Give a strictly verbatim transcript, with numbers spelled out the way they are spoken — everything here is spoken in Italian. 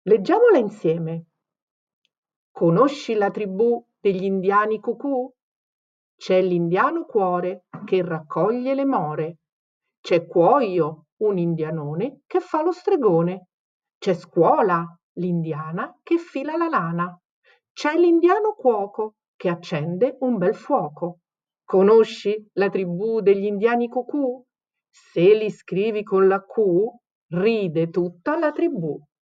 Leggiamola insieme. Conosci la tribù degli indiani cucù? C'è l'indiano Cuore che raccoglie le more. C'è Cuoio, un indianone che fa lo stregone. C'è Scuola, l'indiana che fila la lana. C'è l'indiano Cuoco che accende un bel fuoco. Conosci la tribù degli indiani cucù? Se li scrivi con la Q, ride tutta la tribù.